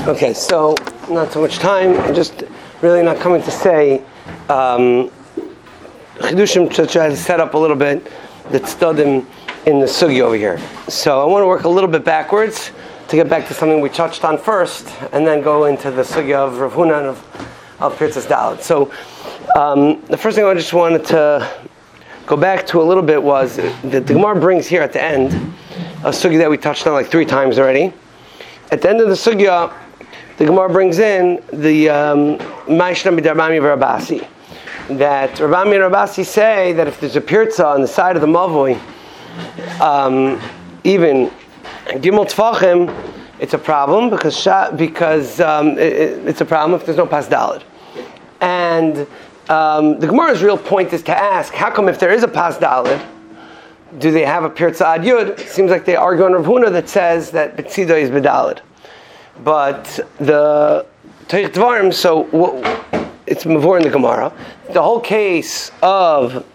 Okay, so not so much time. I'm just really not coming to say Chidushim to try to set up a little bit the tzaddim in the sugi over here. So I want to work a little bit backwards to get back to something we touched on first, and then go into the sugi of Rav Huna and of Pirtzas Dalet. So the first thing I just wanted to go back to a little bit was that the Gemara brings here at the end a sugi that we touched on like 3 times already. At the end of the sugya, the Gemara brings in the Ma'ishna B'Rabami v'Rabasi, that Rabami and Rabasi say that if there's a pirza on the side of the mavoi, even Gimel Tfachim, it's a problem because it's a problem if there's no Pas Daled. And the Gemara's real point is to ask, how come if there is a Pas Daled, do they have a pirza ad yud? It seems like they argue on Rav Huna that says that Betzido is bedaled. But the Teich Dvarim, so it's mavor in the Gemara. The whole case of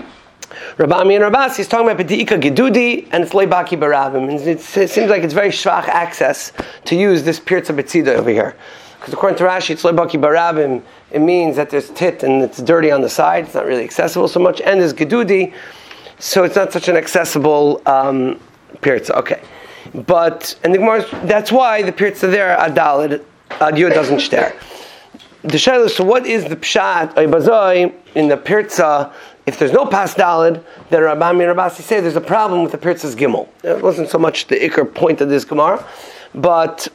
Rabami and Rabasi is talking about B'di'ika Gedudi and it's Leibaki Barabim. And it seems like it's very shvach access to use this pirza Betzido over here. Because according to Rashi, it's Leibaki Barabim. It means that there's tit and it's dirty on the side. It's not really accessible so much. And there's Gedudi. So it's not such an accessible pirza. Okay. But, and the Gemara, that's why the pirza there, Adalid, Adyud doesn't stare. The Shaila, so what is the Pshat, Oibazoi, in the pirza, if there's no Pas Dalid, then Rabami and Rabasi say there's a problem with the pirza's Gimel. It wasn't so much the Iker point of this Gemara, but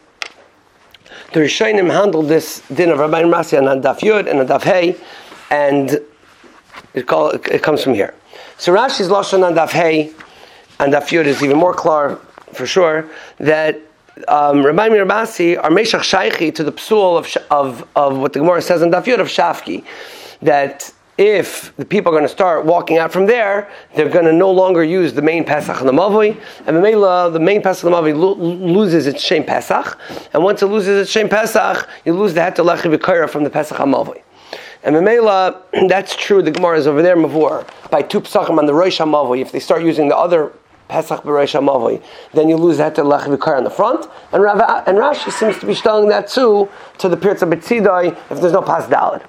the Rishonim handled this din of Rabami and Rabasi on Daf Yud and Daf Hey, and it comes from here. So Rashi's Lashon on Daf Hey and Daf Yud is even more clear, for sure, that Rabbi and Rabasi are Meshach Shaychi to the psul of what the Gemara says in Daf Yud of Shafki, that if the people are going to start walking out from there, they're going to no longer use the main Pesach and the Mavoi, and the main Pesach and the Mavoi loses its Shem Pesach, and once it loses its Shem Pesach, you lose the Heter Lechi V'Kaira from the Pesach HaMavoi. And Memela, that's true, the Gemara is over there, Mavor, by 2 Pesachim on the Rosh HaMavoi. If they start using the other Pesach B'Rosh HaMavoi, then you lose that to Lech V'Kar on the front. And Rashi seems to be telling that too to the Pirza B'Tzidai if there's no Pas Daled.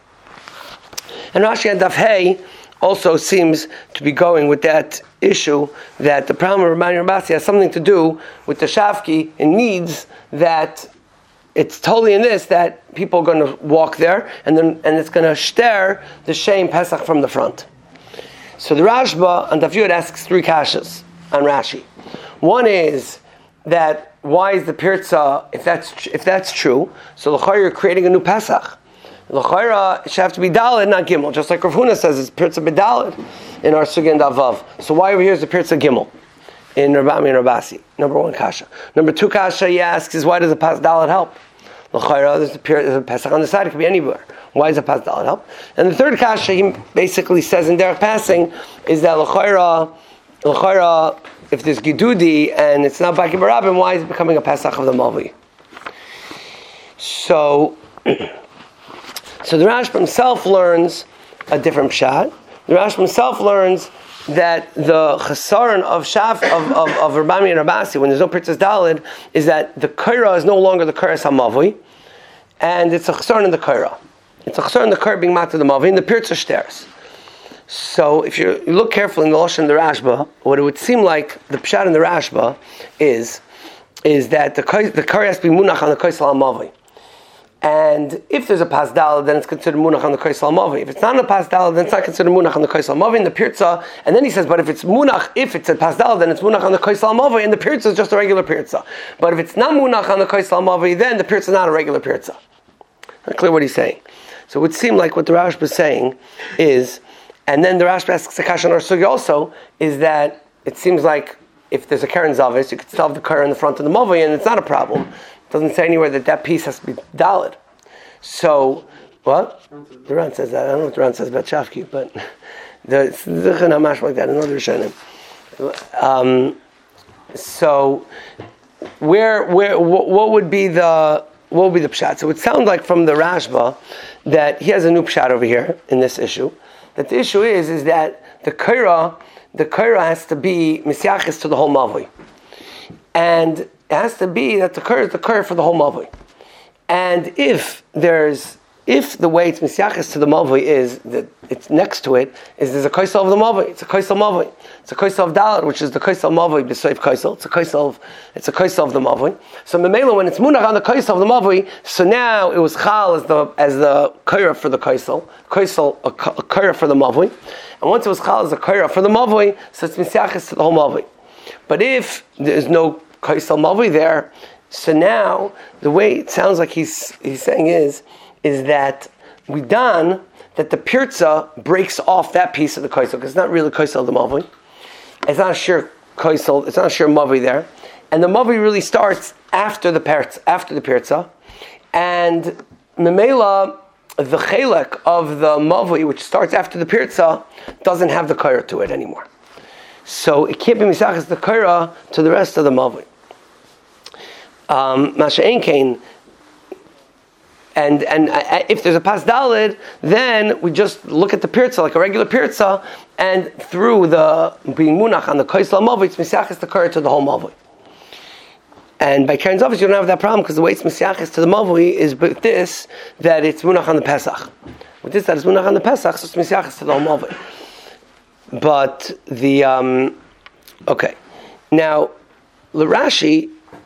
And Rashi and Daf Hey also seems to be going with that issue that the problem of Rabbi Rabasi has something to do with the Shafki and needs that it's totally in this that people are going to walk there and it's going to shter the Shem Pesach from the front. So the Rashba and Daf Yud asks 3 kashas on Rashi. One is that why is the pirza, if that's true, so l'chayra you're creating a new Pesach. L'chayra it should have to be Daled, not Gimel, just like Rav Huna says it's pirza b'Daled in our Sugya and Davav. So why over here is the pirza Gimel in Rabami and Rabasi? Number 1 kasha. Number 2 kasha he asks is why does the Pas Daled help? L'chayra there's a Pesach on the side, it could be anywhere. Why does the Pas Daled help? And the 3rd kasha he basically says in derech passing is that l'chayra, if there's Gidudi and it's not Baki Barabim, why is it becoming a Pesach of the Mavi? So the Rashba himself learns a different pshat. The Rashba himself learns that the chasaron of Rabami and Rabasi, when there's no Pirtzas Daled, is that the Kaira is no longer the Kaira Samavi, and it's a chasaron in the Kaira. It's a chasaron in the Kaira being mat to the Mavi, and the Pirtzas shters. So if you look carefully in the Lashon of the Rashba, what it would seem like the pshat in the Rashba is that the Kaira has to be munach on the Kaisal Amavi. And if there's a Pas Daled, then it's considered munach on the Kaisal Amavi. If it's not a Pas Daled, then it's not considered munach on the Kaisal Amavi and the Pirza. And then he says, but if it's munach, if it's a Pas Daled, then it's munach on the Kaisal Amavi and the Pirza is just a regular Pirza. But if it's not munach on the Kaisal Amavi, then the Pirza is not a regular Pirza. Not clear what he's saying. So it would seem like what the Rashba is saying is, and then the Rashba asks a kasha on our sugi also, is that it seems like if there's a Karen Zavis, you could still have the Karen in the front of the Mavi and it's not a problem. It doesn't say anywhere that piece has to be Daled. So, what? The Ran says that. I don't know what the Ran says about Shafki, but the Hamash like that. Another Rishonim. So, what would be the pshat? So it would sound like from the Rashba that he has a new pshat over here in this issue. That the issue is that the Kaira has to be misyachis to the whole Mavoi. And it has to be that the Kaira is the Kaira for the whole Mavoi. And if the way it's Misyachis to the Mavui is that it's next to it, is there's a Kaisel of the Mavui. It's a Kaisel Mavui. It's a Kaisel of Dalet, which is the Kaisel Mavui b'Seif Kaisel. It's a Kaisel of the Mavui. So Memela, when it's Munach on the Kaisel of the Mavui, so now it was Chal as the Kaira for the Kaisel, a Kaira for the Mavui. And once it was Chal as a Kaira for the Mavui, so it's Misyachis to the whole Mavui. But if there's no Kaisel Mavui there, so now the way it sounds like he's saying is that we done that the pirza breaks off that piece of the kaisel, because it's not really kaisel of the mavui. It's not a sheer kaisel. It's not a sheer mavui there, and the mavui really starts after the pirza, and memela the chelek of the mavui, which starts after the pirza, doesn't have the kaira to it anymore. So it can't be misachas the kaira to the rest of the mavui. Masha ein kain. And if there's a pas dalid, then we just look at the pirza like a regular pirza, and through the being munach on the kaisel mavui, it's misachis the kaira to the whole mavui. And by Karen's office, you don't have that problem because the way it's misachis to the mavui is with this that it's munach on the pesach. With this that it's munach on the pesach, so it's misachis to the whole mavui. But the okay, now the Rashi,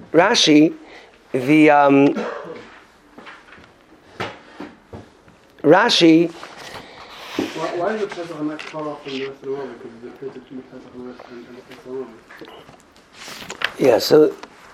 the Rashi. Why is the Pesach not cut off from the rest of the world? Because the Pesach should be Pesach and the rest of the world. Yeah, so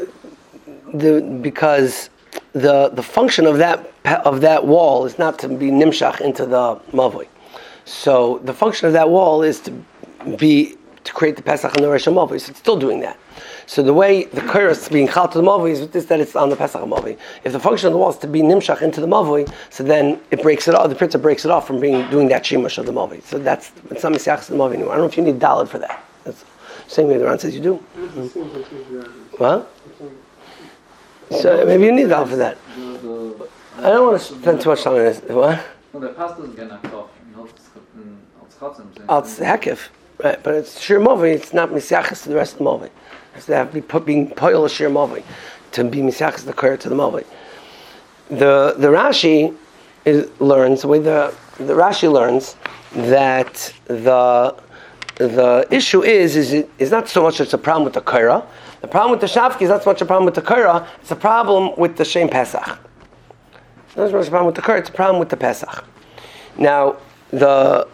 because the function of that wall is not to be nimshach into the mavui. So the function of that wall is to create the Pesach and the Rosh Mavui. So it's still doing that. So the way the Kaira is being chal to the Mavui is with this that it's on the Pesach Mavui. If the function of the wall is to be nimshach into the Mavui, so then it breaks it off. The Pritza breaks it off from doing that shimush of the Mavui. So it's not Misyachas the Mavui anymore. I don't know if you need Daled for that. That's the same way the Ran says you do. What? So maybe you need Daled for that. I don't want to spend too much time on this. What? No, the pasta is gonna off. It's hekif. Right, but it's shir movi. It's not misyachas to the rest of the movi. It's to have being poil shir movi to be misyachas the kaira to the movi. The Rashi learns the way the Rashi learns that the issue is not so much it's a problem with the kaira. The problem with the shafki is not so much a problem with the kaira. It's a problem with the shem pesach. It's not so much a problem with the kaira. It's a problem with the pesach. Now the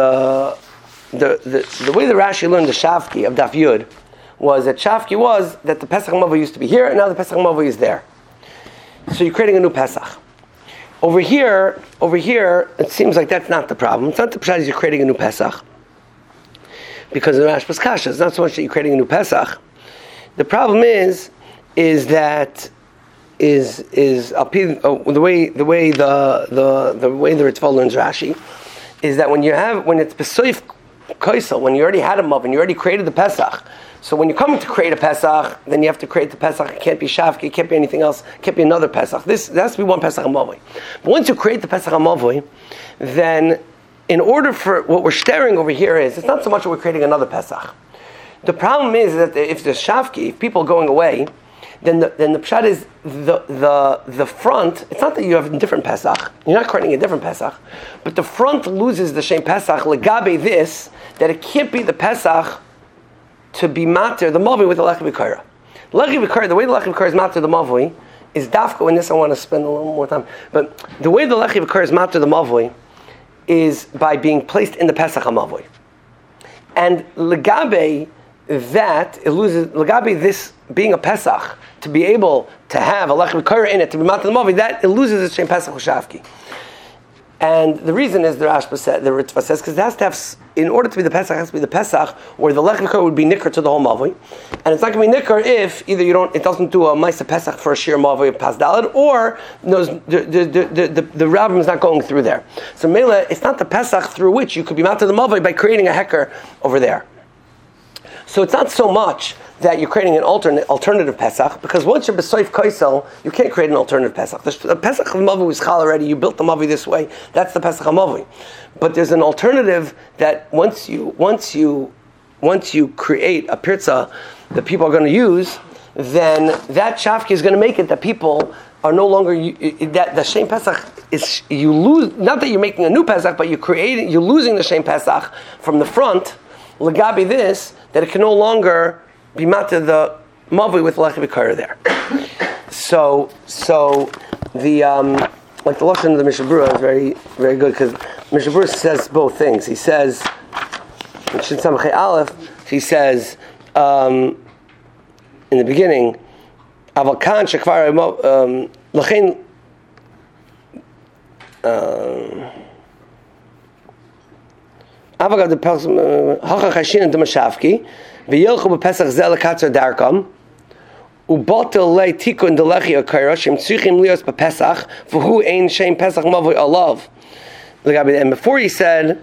way the Rashi learned the Shavki of Daf Yud was that Shavki was that the Pesach Mavui used to be here and now the Pesach Mavui is there. So you're creating a new Pesach. Over here, it seems like that's not the problem. It's not the pshat you're creating a new Pesach. Because of the Rashba's Kasha, it's not so much that you're creating a new Pesach. The problem is that the way the Ritva learns Rashi is that when it's Besoif Kaisel, when you already had a Mav and you already created the Pesach, so when you're coming to create a Pesach, then you have to create the Pesach. It can't be Shavki, it can't be anything else, it can't be another Pesach. There has to be one Pesach Mavui. But once you create the Pesach Mavui, then in order for what we're staring over here it's not so much that we're creating another Pesach. The problem is that if there's Shavki, if people are going away, then the pshat is the front. It's not that you have a different Pesach. You're not creating a different Pesach, but the front loses the same Pesach legabe this that it can't be the Pesach to be mater the Mavui with the Lechi B'Kaira. Lechi B'Kaira, the way the Lechi B'Kaira is mater the Mavui is dafka. In this, I want to spend a little more time. But the way the Lechi B'Kaira is mater the Mavui is by being placed in the Pesach Mavui, and legabe that it loses legabe this being a Pesach to be able to have a Lechi B'Kaira in it to be mater the Mavui, that it loses its same Pesach Shavki. And the reason is the Ritva says because it has to have, in order to be the Pesach, it has to be the Pesach where the Lechi B'Kaira would be nicker to the whole Mavui, and it's not going to be nicker if either it doesn't do a Maisa Pesach for a Shir Mavui of Pas Daled, or the Rabbim is not going through there. So Mela, it's not the Pesach through which you could be mounted the Mavui by creating a Heker over there. So it's not so much that you're creating an alternative Pesach, because once you're Besoif Kaisel, you can't create an alternative Pesach. The Pesach of Mavui is Chal already, you built the Mavui this way, that's the Pesach of Mavui. But there's an alternative that once you create a Pirza that people are going to use, then that Shavki is going to make it that people are no longer that the Shem Pesach is you lose. Not that you're making a new Pesach, but you're losing the Shem Pesach from the front. Legabi this that it can no longer be matter the mavui with lechi b'kara there. So the like the lashon of the Mishnah Berurah is very very good because Mishnah Berurah says both things. He says in Shin Samachay Aleph, he says in the beginning. Aval kan shekvar lachein avagav the pesach hacha chashin and demashafki v'yelchu b'pesach zel lekatzer darkam ubatel lei tikun delechi akayra shem tzichim lios b'pesach v'hu ein shem pesach mavoi alav. And before he said.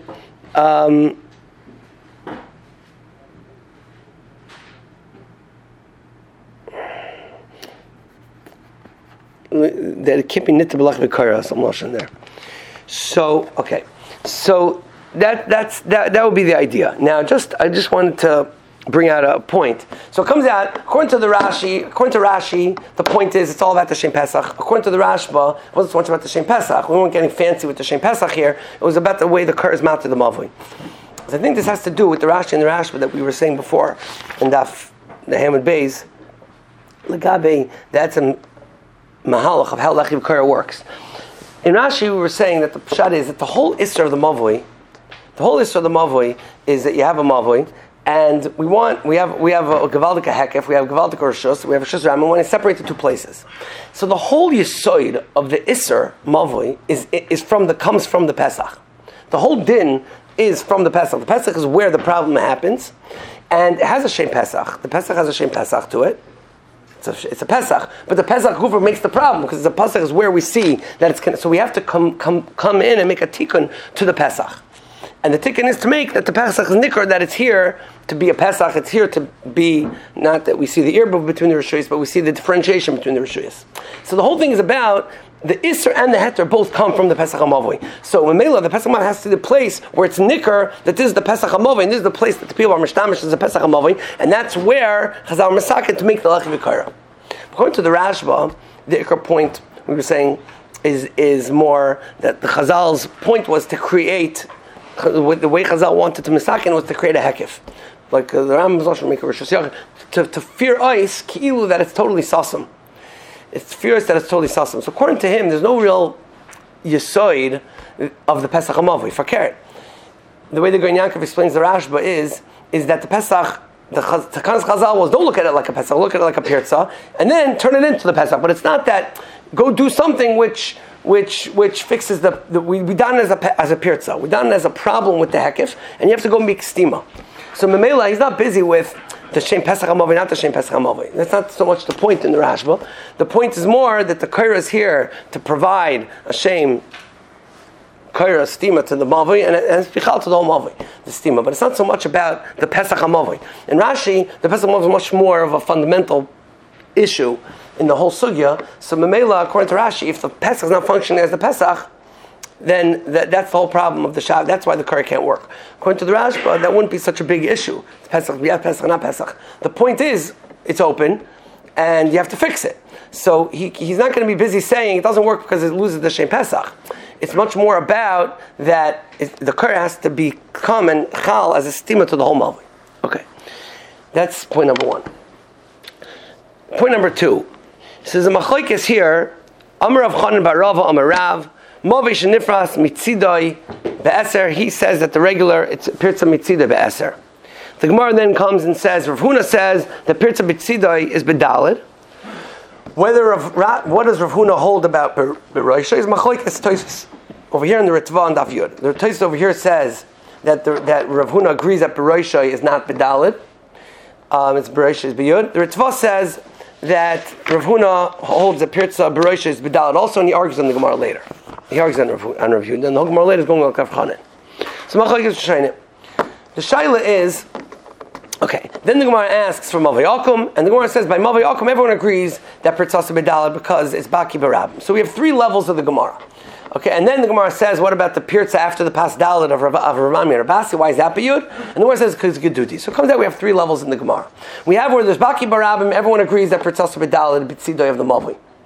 That it can't be nit b'lach v'kara, some lotion there. So okay, so that would be the idea. Now, I just wanted to bring out a point. So it comes out according to Rashi, the point is it's all about the Shem Pesach. According to the Rashba, it wasn't so much about the Shem Pesach. We weren't getting fancy with the Shem Pesach here. It was about the way the kar is mounted the mavui. So I think this has to do with the Rashi and the Rashba that we were saying before, and the Hamid Beis. Legabe, that's a mahalach of how lechi b'kara works. In Rashi, we were saying that the pshat is that the whole isser of the mavui is that you have a mavui, and we have a gevaldika hekef, we have gevaldika rishus, we have a shus ram, and we want to separate the two places. So the whole yisoid of the isser mavui comes from the Pesach. The whole din is from the Pesach. The Pesach is where the problem happens, and it has a Shem Pesach. The Pesach has a Shem Pesach to it. It's a Pesach, but the Pesach Gufer makes the problem because the Pesach is where we see that it's. So we have to come in and make a tikkun to the Pesach, and the tikkun is to make that the Pesach is nikkur, that it's here to be a Pesach. It's here to be not that we see the irbuv between the rishuyos, but we see the differentiation between the rishuyos. So the whole thing is about the Isser and the Heter both come from the Pesach HaMavui. So in Mela, the Pesach HaMavui has to be the place where it's nikkur, that this is the Pesach HaMavui, and this is the place that the people are mishtamish is the Pesach HaMavui, and that's where Chazal Masakin to make the Lechi V'Kara. According to the Rashba, the Ikar point we were saying is more that the Chazal's point was to create, the way Chazal wanted to Masakin was to create a hekif. Like the Rambam Zosh make a Rishus Yachid, to fear ice, ki'ilu, that it's totally sasam. It's furious that it's totally sasam. So according to him, there's no real yesoid of the Pesach HaMavui for carrot. The way the Goin Yankov explains the Rashba is that the Pesach, the Takanas Chazal was don't look at it like a Pesach, look at it like a Pirza, and then turn it into the Pesach. But it's not that go do something which fixes we done it as a Pirza, we done it as a problem with the Hekif, and you have to go make stima. So Memela, he's not busy with the Shem Pesach HaMavui, not the Shem Pesach HaMavui. That's not so much the point in the Rashba. The point is more that the Kaira is here to provide a Shem Kaira stima to the Mavui and it's Pichal to the whole Mavui, the stima. But it's not so much about the Pesach HaMavui. In Rashi, the Pesach HaMavui is much more of a fundamental issue in the whole Sugya. So Memela, according to Rashi, if the Pesach is not functioning as the Pesach, then that's the whole problem of the Shabbat. That's why the Kaira can't work. According to the Rashba, that wouldn't be such a big issue. It's Pesach, yeah, Pesach, not Pesach. The point is, it's open, and you have to fix it. So he's not going to be busy saying it doesn't work because it loses the Shem Pesach. It's much more about that the Kaira has to become and chal as a stima to the whole Malvi. Okay, that's point number one. Point number two. He says the machlokes here. Amar Rav Chanan bar Rava Amar Rav. Mavi shenifras mitzidoi be'eser. He says that the regular it's pirza mitzidoi be'eser. The Gemara then comes and says Rav Huna says that pirza mitzidoi is bedalid. What does Rav Huna hold about beroisha? Is machlokes Tosfos over here in the Ritva and Daf Yud. The Tosfos over here says that Rav Huna agrees that beroisha is not bedalid. It's beroisha is beyud. The Ritva says that Rav Huna holds that pirza beroisha is bedalid also, and he argues on the Gemara later. He argues on Rav Huna. Then the Gemara later is going to Rav Chanan. So machlokes shayne. The shayla is okay. Then the Gemara asks for Mavei Akum, and the Gemara says by Mavei Akum everyone agrees that pirza is bedalid because it's baki barab. So we have three levels of the Gemara. Okay, and then the Gemara says, what about the pirza after the pas dalid of Ramami Rabasi? Why is that biyud? And the Gemara says because it's geduti. So it comes out we have three levels in the Gemara. We have where there's baki barabim, everyone agrees that pirza is bedalid b'tzidoy of the Mavui.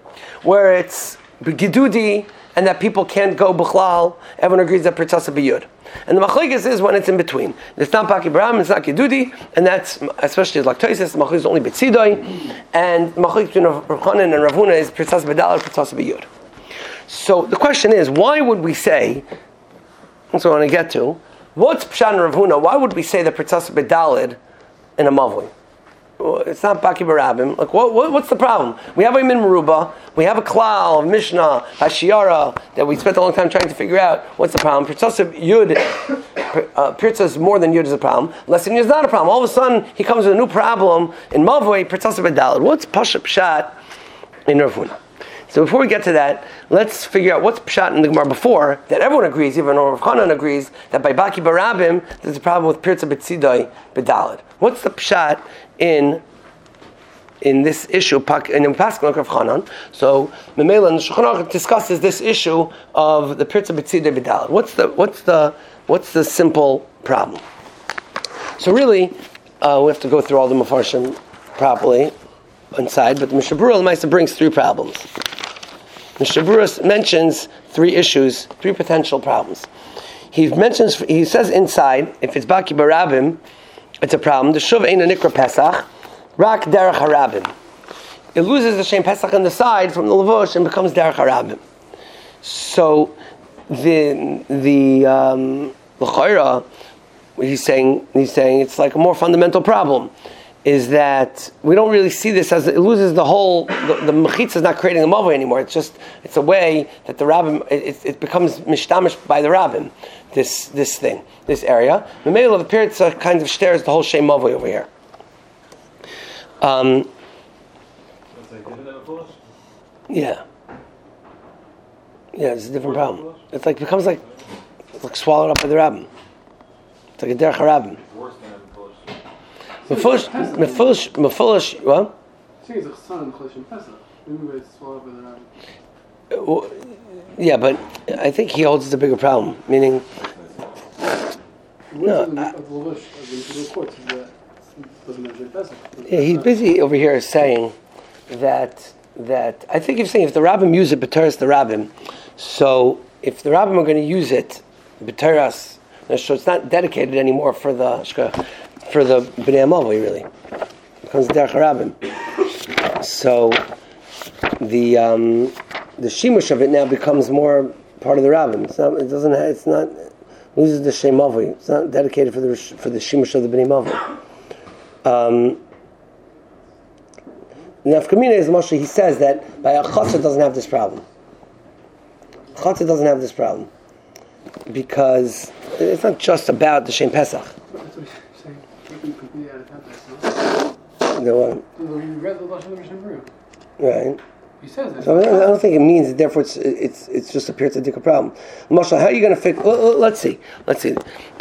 where it's gidudi and that people can't go b'chlal. Everyone agrees that Pirtzasa b'yud. And the machlekes is when it's in between. It's not Baki Barabim, it's not Gedudi, and that's, especially lactosis, the machlekes is only Betzidoi, and machlekes between Rav Chanan and Rav Huna is Pirtzasa b'dal or Pirtzasa b'yud. So the question is, why would we say, that's what I want to get to, what's Pshat and Rav Huna, why would we say that Pirtzasa b'dalid in a Mavli? It's not Baki Barabim. Like, what's the problem? We have a Min Meruba, we have a Klal of Mishnah, Hashiara, that we spent a long time trying to figure out what's the problem. Pirtzasa Yud, Pirtzas more than Yud is a problem. Less than Yud is not a problem. All of a sudden, he comes with a new problem in Mavli, Pirtzasa B'dalad. What's Pasha Pshat in Rav Huna? So before we get to that, let's figure out what's Pshat in the Gemara before, that everyone agrees, even Rav Chanan agrees, that by Baki Barabim, there's a problem with Pirtzah B'tzidoi B'dalad. What's the Pshat in this issue, in the Pasuk of Rav Chanan? So Memela and the Shulchan Aruch discusses this issue of the Pirtzah B'tzidoi B'dalad. What's the simple problem? So really, we have to go through all the Mefarshim properly inside, but the Mishnah Berurah brings three problems. Mishnah Berurah mentions three issues, three potential problems. He says inside, if it's Baki Barabim, it's a problem. The Shuv Ein Nikra Pesach, Rak Derech Harabim. It loses the Shem Pesach on the side from the Levush and becomes Derech Harabim. So the L'chaira, he's saying it's like a more fundamental problem. Is that we don't really see this as it loses the whole. The mechitza is not creating a mavoi anymore. It's a way that the rabbim it becomes mishtamish by the rabbim. This area. The middle of the period kind of stares the whole shem mavoi over here. Yeah, it's a different problem. It's like becomes like swallowed up by the rabbim. It's like a derech rabbim. Mefulish, what? Yeah, but I think he holds it's a bigger problem. Meaning, he's busy over here saying that I think he's saying if the rabbim use it, b'teras the rabbim. So if the rabbim are going to use it, b'teras, so it's not dedicated anymore for the Bnei Amavli, really. It becomes Derech Harabim. So the shimush of it now becomes more part of the Rabbim. It's not loses the Shem Mavli. It's not dedicated for the shimush of the Bnei Amavli. Nafkamina is Moshe. He says that by a Chatzah doesn't have this problem. Chatzah doesn't have this problem because it's not just about the Shem Pesach. Right. He says that. So I don't think it means that. Therefore, it's just a Pirtzah Dika problem. Moshe, how are you going to fix? Let's see. In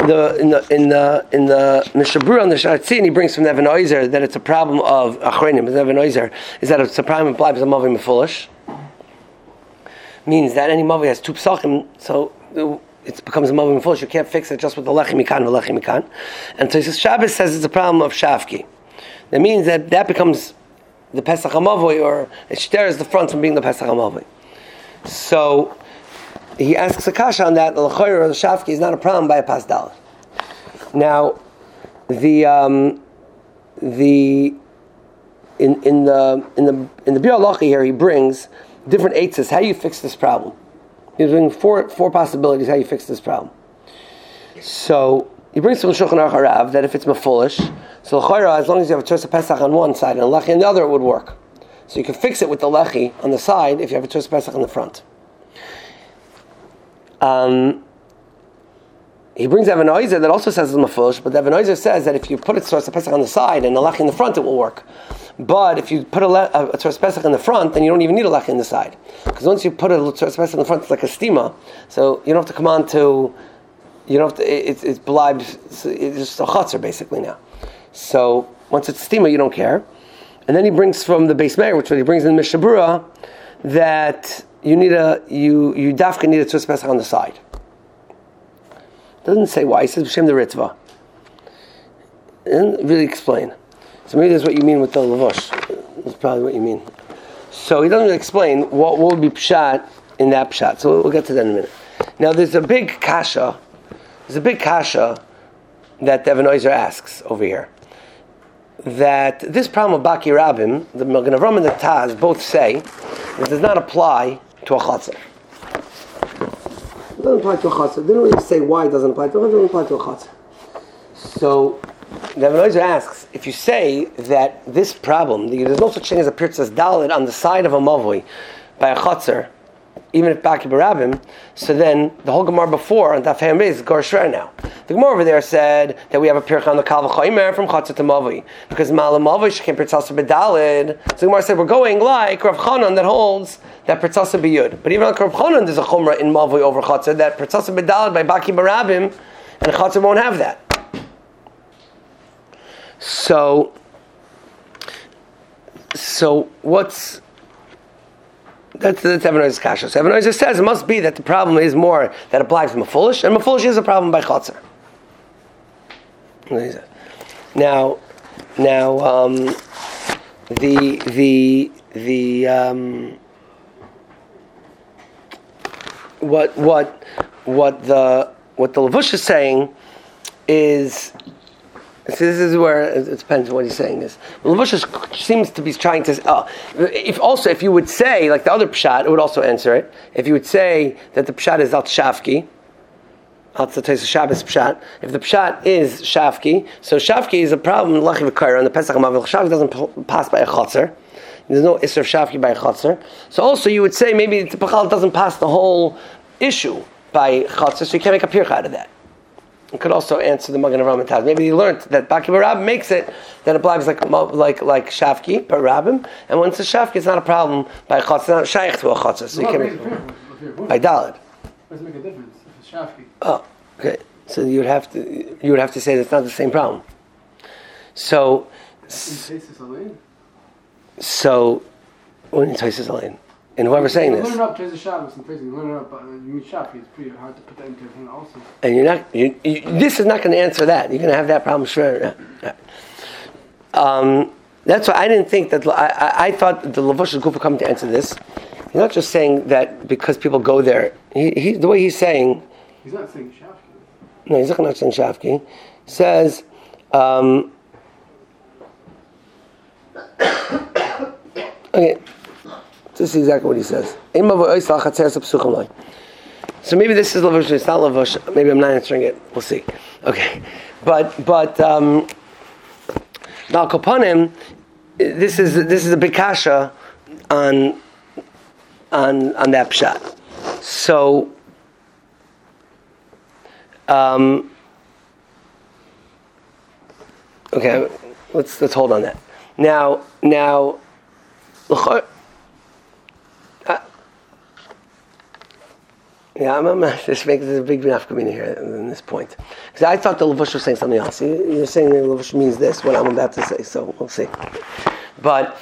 the Mishnah Berurah on the Sharatzin, he brings from Even Oizer that it's a problem of Achreinim. Even Oizer is that it's a problem of Bleibs a Mavi Mefulish. Means that any Mavi has two psachim, so it becomes a Mavi Mefulish. You can't fix it just with the Lechem Mikan v'Lechem Mikan. And so Shabbos says it's a problem of Shavki. That means that becomes the Pesach HaMavoi, or it stares the front from being the Pesach HaMavoi. So he asks a kasha on that. The L'choyer or the Shavki is not a problem by a Pas Dalet. Now, in the Biur Halacha here, he brings different eitzes. How you fix this problem? He's bringing four possibilities how you fix this problem. So he brings from Shulchan Aruch Harav that if it's mefulish, so l'chayra, as long as you have a Tosef Pesach on one side and a lechi on the other, it would work. So you can fix it with the lechi on the side if you have a Tosef Pesach on the front. He brings Even Oizer that also says it's mefulish, but Even Oizer says that if you put a Tosef Pesach on the side and a lechi in the front, it will work. But if you put a Tosef Pesach in the front, then you don't even need a lechi in the side, because once you put a Tosef Pesach in the front, it's like a stima, so you don't have to come on to. You don't have to, it's blibes, it's just a chutzner basically now. So once it's stima, you don't care. And then he brings from the Beis Meir, which he brings in the Mishnah Berurah, that you dafka need a Tosef Pesach on the side. Doesn't say why. He says b'shem the Ritva. It doesn't really explain. So maybe that's what you mean with the Lavush. That's probably what you mean. So he doesn't really explain what would be pshat in that pshat. So we'll get to that in a minute. Now there's a big kasha. There's a big kasha that Even HaEzer asks over here. That this problem of Baki Rabim, the Magen Avraham and the Taz both say it does not apply to a chatzar. It doesn't apply to a chatzar. They don't really say why it doesn't apply to a chatzar. It doesn't apply to a chatzar. So the Even HaEzer asks, if you say that this problem, there's no such thing as a Pirtzas Dalet on the side of a Mavui by a chatzar, even if Baki Barabim, so then the whole Gemara before on Daf Ham is Gorshrer now. The Gemara over there said that we have a Pircha on the Kal V'Chaimer from Chatzar to Mavui, because Ma'ala Mavui shekem Pirtzasa B'Daled. So the Gemara said we're going like Rav Chanan that holds that Pirtzasa B'Yud. But even like Rav Chanan, there's a Chumrah in Mavui over Chatzar that Pirtzasa B'Daled by Baki Barabim, and Chatzar won't have that. So what's that's Even HaEzer's kasha. So Even HaEzer says it must be that the problem is more that applies to Mefulish, and Mefulish is a problem by Chatzar. Now, what the Levush is saying is. So this is where it depends on what he's saying. This Levush seems to be trying to. If you would say like the other pshat, it would also answer it. If you would say that the pshat is al shafki, al tzatayis Shabbos pshat. If the pshat is shafki, so shafki is a problem in lachi v'kaira on the Pesach Mavil. Shafki doesn't pass by a chatzar. There's no isser of shafki by a chatzar. So also you would say maybe the pachal doesn't pass the whole issue by chatzar, so you can't make a pircha out of that. You could also answer the Magen Avraham and Taz. Maybe you learned that Baki Barab makes it that it applies like Shafki, Barabim, and once it's Shafki, it's not a problem by a Chatzah, not shaykh to a Chatzah. So you can make by Daled. Does it make a difference if it's Shafki? Oh, okay. So you would have to say that's not the same problem. So when in Taisus Alain. And whoever's saying this. Learn up Taisus Shabbos and Taisus, learn up you mean Shafki, it's pretty hard to put that into everything also. And you're not this is not going to answer that. You're going to have that problem sure. That's why I didn't think that I thought the Levush is good for coming to answer this. He's not just saying that because people go there. He the way he's saying. He's not saying Shafki. No, he's not saying Shafki. He says. Okay, this is exactly what he says. So maybe this is Levush, it's not Levush. Maybe I'm not answering it. We'll see. Okay, but Al Kapanim, this is a big kasha on that pshat. So okay, let's hold on that. Now I'm just making this a big nafkamina here in this point because I thought the Levush was saying something else. You're saying the Levush means this, what I'm about to say. So we'll see. But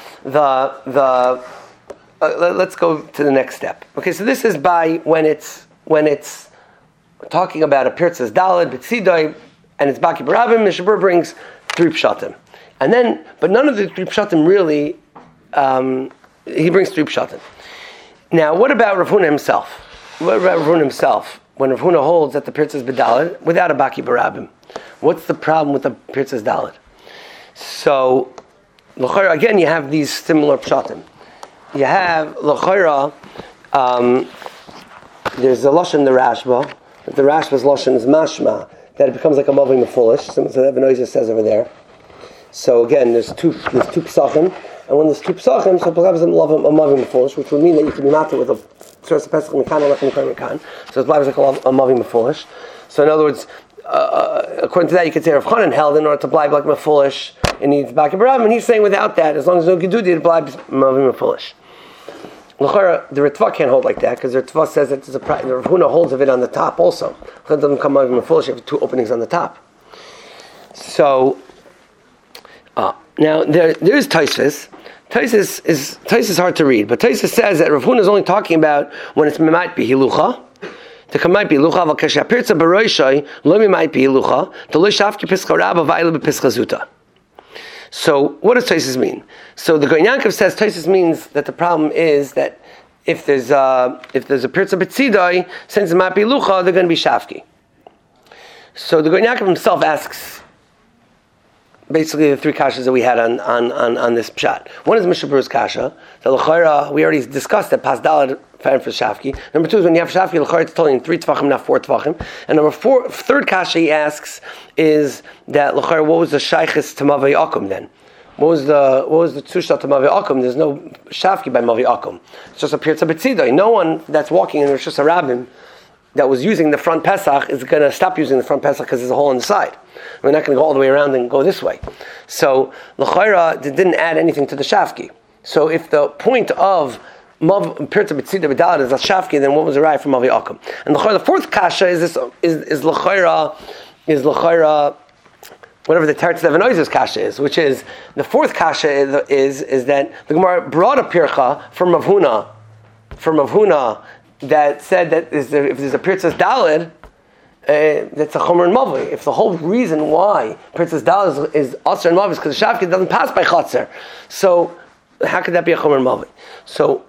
let's go to the next step. Okay, so this is by when it's talking about a Pirtzas Daled B'tzidoi and it's Baki Barabim. Mishabur brings 3 pshatim, and then but none of the 3 pshatim really. He brings 3 pshatim. Now, what about Rav Huna himself? What about Rav Huna himself? When Rav Huna holds that the Pirtzas B'Daled without a Baki Barabim, what's the problem with the Pirtzas Daled? So, l'chayra, again, you have these similar pshatim. You have l'chayra. There's a lashon the Rashba. The Rashba's lashon is mashma that it becomes like a mavim foolish. So Even HaEzer says over there. So again, there's two psachim. And when there's 2 psachim, so perhaps them love a mavim foolish, which would mean that you can be matter with a source of pesach mekan or mekan. So it's like a mavim foolish. So in other words, according to that, you could say Rav Chanan held in order to blind like foolish, it needs Baki Barabim, and he's saying without that, as long as no gedudi, it blinds mavim foolish. The Ritva can't hold like that because the Ritva says that the Rav Huna holds of it on the top also. It doesn't come mavim foolish. You have 2 openings on the top. So now there is Tosfos. Tosfos is hard to read, but Tosfos says that Rav Huna is only talking about when it might be hilucha. The might be hilucha, but kasha pirza baroishay lo might be hilucha. The lo shafki pischa rabba va'ila b'pischa zuta. So what does Tosfos mean? So the Goyen Yankov says Tosfos means that the problem is that if there's a pirza b'tzidai, since it might be lucha, they're going to be shafki. So the Goyen Yankov himself asks basically the three kashas that we had on this pshat. One is Mishnah Berurah's kasha. The l'chayra, we already discussed that pasdalad fan for shafki. Number two is when you have shafki, l'chayra it's totally in 3 tvachim, not 4 tvachim. And third kasha he asks is that l'chayra, what was the shaykhis to Mavei Akum then? What was the tzusha to Mavei Akum? There's no shafki by Mavei Akum. It's just a pirza b'tzidai. No one that's walking in Rosh Hashanah that was using the front Pesach is going to stop using the front Pesach because there's a hole in the side. We're not going to go all the way around and go this way. So l'chayra didn't add anything to the shafki. So if the point of pirza b'tzidai b'dalad is a shafki, then what was the right from Mavei Akum? And l'chayra, the fourth kasha is l'chayra whatever the Teretz Even HaOzer's kasha is, which is the fourth kasha is that the Gemara brought a pircha from Rav Huna that said that if there's a pirtzas dalid, that's a chomer and mavli. If the whole reason why pirtzas dalid is aser and mavli is because the shafki doesn't pass by chatzer, so how could that be a chomer and mavli? So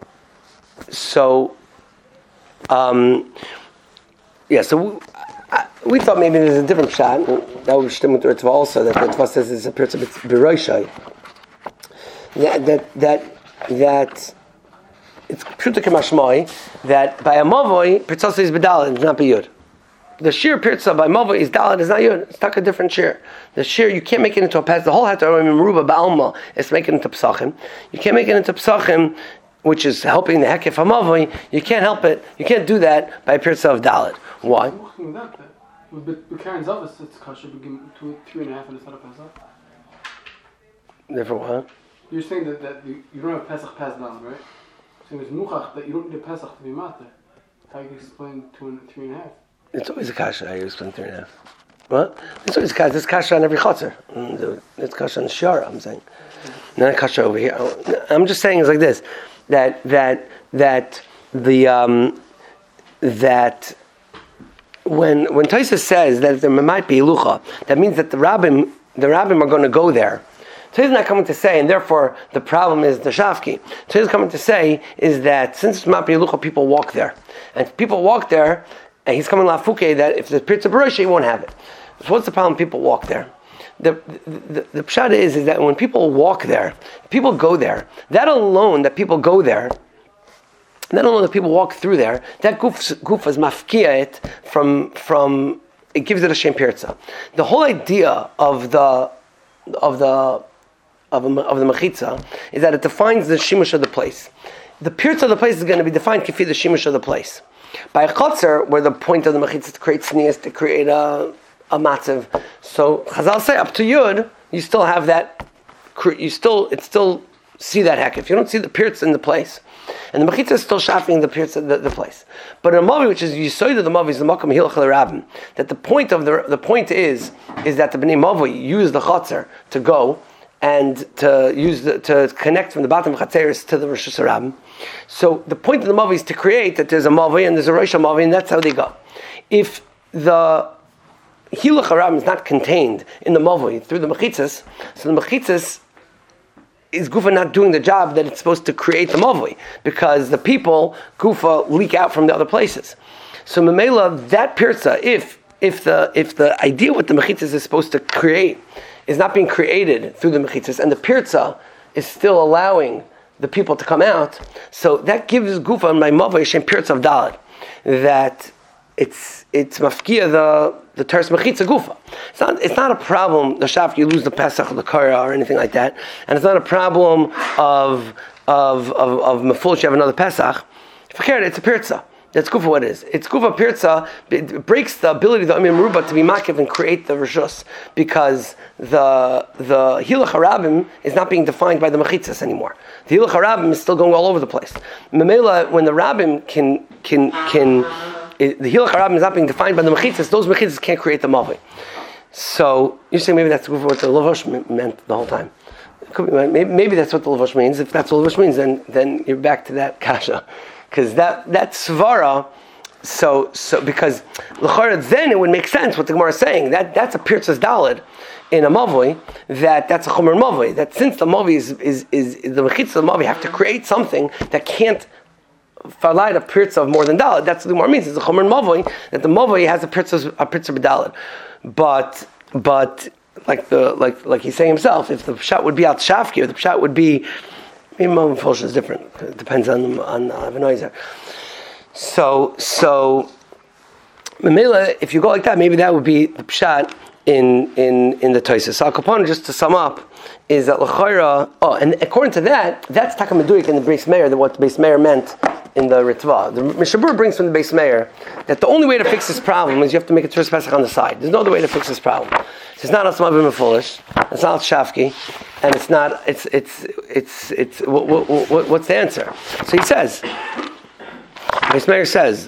we thought maybe there's a different pshat that would stem with the Ritva also, that the Ritva says it's a pirtzah b'roshai. That it's pshuta k'mashmai that by a mavoi pirtzah is b'dalad, it's not b'yud. The sheer pirtzah by mavoi is dalad, is not yud. It's not a different sheer. The sheer you can't make it into a pas. The whole hatar meruba ba'alma is to make it into psachim. You can't make it into psachim, which is helping the hekef hamavoi. You can't help it. You can't do that by a pirtzah of dalad. Why? With Karen's office, it's kosher begin to 3.5 and it's not a Pesach. Therefore, what? You're saying that you don't have Pesach passed down, right? So it's muchach that you don't need a Pesach to be matter. How you explain 2 and 3.5? It's always a kasha. How you explain 3.5? What? It's always a kasha. It's kasha on every chotzer. It's kasha on the shara. I'm saying, not a kasha over here. I'm just saying it's like this: that when Tosfos says that there might be lucha, that means that the rabbim are going to go there. Tosfos is not coming to say, and therefore the problem is the shafki. Tosfos is coming to say is that since it's might be lucha, people walk there, and if people walk there, and he's coming lafuke that if there's pirza b'roshai, he won't have it. So what's the problem? People walk there. The pshat is that when people walk there, people go there. That alone, that people go there. Not only that people walk through there, that goof is mafkia it from it gives it a shem pirza. The whole idea of the mechitza is that it defines the shimush of the place. The pirza of the place is going to be defined kifi the shimush of the place. By a chotzer, where the point of the mechitza is to create sneas, to create a matzav. So Chazal say up to Yud, you still have that. It still see that heck. If you don't see the pirza in the place. And the mechitza is still shafting the place. But in a mavi, which is yisoid of the mavi, is the makam hilach l'rabim. That the point is that the bnei mavi use the chotzer to go and to connect from the bottom of chatzeris to the Rosh Hashanah. So the point of the mavi is to create that there's a mavi and there's a Rosh Mavi, and that's how they go. If the hilach l'rabim is not contained in the mavi through the mechitzas, so the mechitzas is Gufa not doing the job that it's supposed to create the Mavli, because the people, Gufa, leak out from the other places. So Memela, that Pirza, if the idea what the Mechitzas is supposed to create is not being created through the Mechitzas, and the Pirza is still allowing the people to come out, so that gives Gufa and my Mavli Shem Pirza of Dalad, that it's mafkia the teres mechitza gufa. It's not a problem the shaf you lose the pesach or the kara or anything like that, and it's not a problem of meful you have another pesach. Forget it, it's a pirza. That's gufa what it is. It's gufa pirza. It breaks the ability of the Amim Ruba to be makiv and create the rishus, because the hilach harabim is not being defined by the mechitzas anymore. The hilach harabim is still going all over the place. Memela, when the rabbim can the hilach harabim is not being defined by the mechitzas, those mechitzas can't create the mavi. So you're saying maybe that's what the lavash meant the whole time. Maybe that's what the lavash means. If that's what the lavash means, then you're back to that kasha, because that svara. So because l'chara, then it would make sense what the Gemara is saying. That's a pirtzas dalid. in a mavoi, that's a chomer mavoi. That since the mavoi is the mechitza of the mavoi, have to create something that can't falai a pirza of more than daled. That's what the Gemara means. It's a chomer mavoi that the mavoi has a pirza b'daled. But like he's saying himself, if the pshat would be al shafki, or the pshat would be, maybe Mavoi Mefulsh is different. It depends on Avenoizer. So Memela, if you go like that, maybe that would be the pshat in the Tosfos. So Al-Kapon, just to sum up, is that l'chayra. Oh, and according to that, that's Takameduik in the Beis Meir, that what the Beis Meir meant in the Ritva. The Mishabur brings from the Beis Meir that the only way to fix this problem is you have to make a Tzuras Pesach on the side. There's no other way to fix this problem. It's not al Mavoi Mefulsh, it's not al Shafki, and it's not. It's. What's the answer? So he says. Beis Meir says.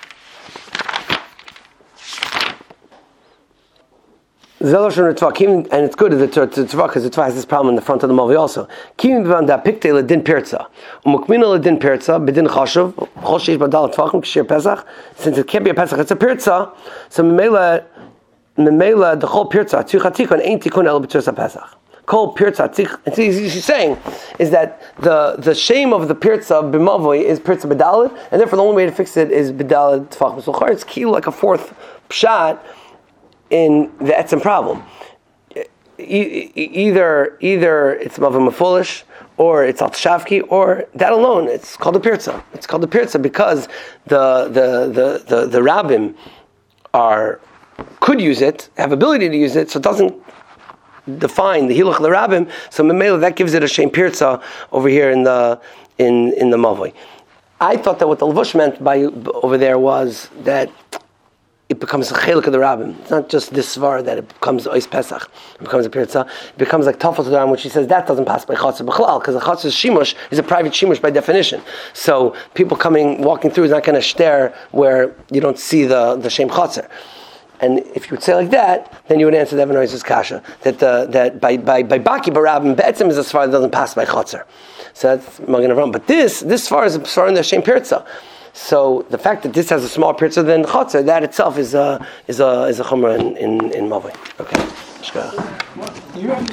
Zeloshon Ritva, and it's good that the Ritva, because the Ritva has this problem in the front of the Mavoi also. Kim v'anda pikte ledin pirza, umukmina ledin pirza, bedin chashuv, choshish badal tvachim k'shir Pesach. Since it can't be a Pesach, it's a pirza. So memela the whole pirza tzuchatikon ain't tikun el b'tzuras Pesach. Kol pirza tzich. And he's saying is that the shame of the pirza b'mavoi is pirza b'daled, and therefore the only way to fix it is b'daled tvachim. So it's key like a fourth pshat in the etzem problem. Either it's Mavoi Mefulsh, or it's Al Shafki, or that alone. It's called a pirza. It's called a pirza because the rabbim could use it, have ability to use it, so it doesn't define the hiluch of the rabbim. So memela that gives it a shem pirza over here in the Mavoi. I thought that what the Levush meant by over there was that it becomes a chelik of the rabbim. It's not just this svar that it becomes ois pesach. It becomes a pirza. It becomes like tafel to the rabbim, which he says that doesn't pass by chatzah b'chalal, because the chatzah shimush is a private shimush by definition. So people walking through is not going to stare where you don't see the shem chatzah. And if you would say like that, then you would answer the Avenoizer's kasha that by baki b'rabbim be'etzim is a svar that doesn't pass by chatzah. So that's Magen Avraham. But this svar is a svar in the shem pirza. So the fact that this has a smaller pirza than chatzah, that itself is a chumrah in Mavoi. Okay.